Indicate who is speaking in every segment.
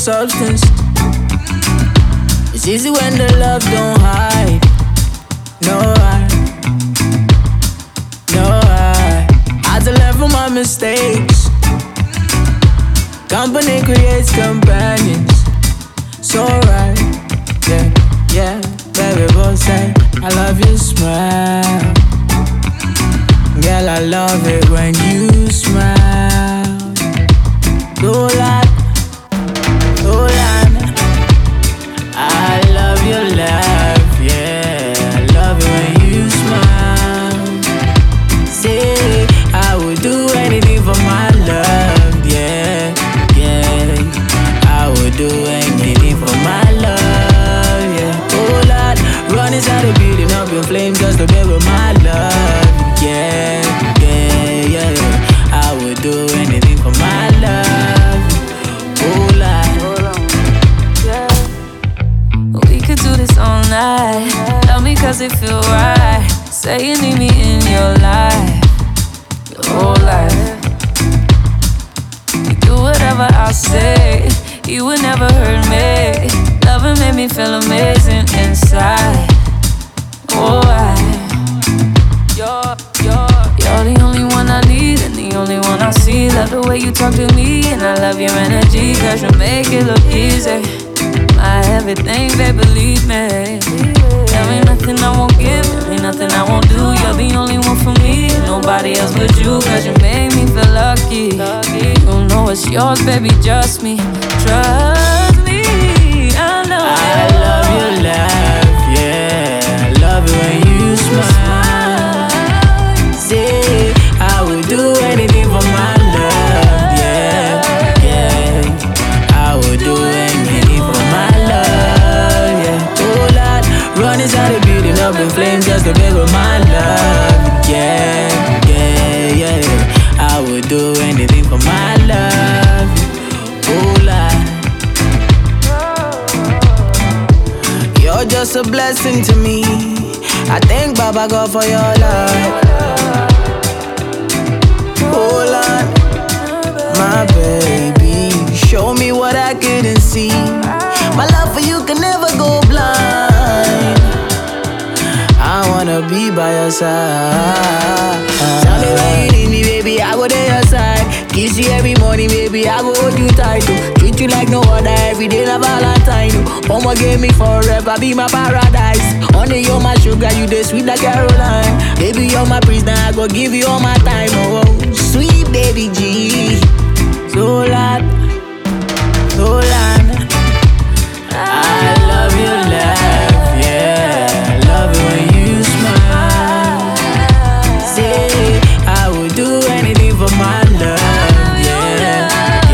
Speaker 1: substance. It's easy when the love don't hide. No, I had to learn from my mistakes. Company creates companions. So right, yeah, baby, both say I love your smile. Girl, I love it when you smile. Dolan, I love your laugh, yeah. I love it when you smile. Say, I would do anything for my love, yeah. I would do anything for my love, yeah. Oh Lord, run inside the building up in flames just to be with my love, yeah. I would do anything for my love, oh Lord.
Speaker 2: We could do this all night. Love me cause it feel right. Say you need me in your life, your whole life. You do whatever I say, you would never hurt me. Loving made me feel amazing inside. Oh, you're the only one I need and the only one I see. Love the way you talk to me and I love your energy, cause you make it look easy. My everything, babe, believe me. There ain't nothing I won't give, there ain't nothing I won't do. You're the only one for me, nobody else but you, cause you make me feel lucky. You know it's yours, baby, just me. Trust me, I know.
Speaker 1: I love your laugh, yeah. I love it when you smile. Say, I would do anything for my love, yeah. I would do anything for my love, yeah. Oh Lord, run inside the building up in flames just to be with my love, yeah. I would do anything for my love, oh Lord. You're just a blessing to me. I thank Baba God for your love. Oh Lord, my baby, show me what I couldn't see. My love for you can never go blind. I wanna be by your side. Tell me when you need me, baby, I go there your side. Kiss you every morning, baby, I go hold you tight. Treat you like no other, every day na Valentine. Mama gave me forever, be my paradise. Honey, you're my sugar, you the sweet like Caroline. Baby, you're my prisoner, I go give you all my time. Oh, sweet baby G. So Lord, I love your laugh, yeah. I love it when you smile. Say, I would do anything for my love, yeah.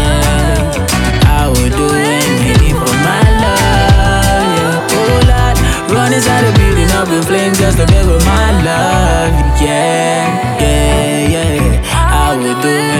Speaker 1: I would do anything for my love, yeah. Oh Lord, run inside the building up in flames just to be with my love, yeah. I would do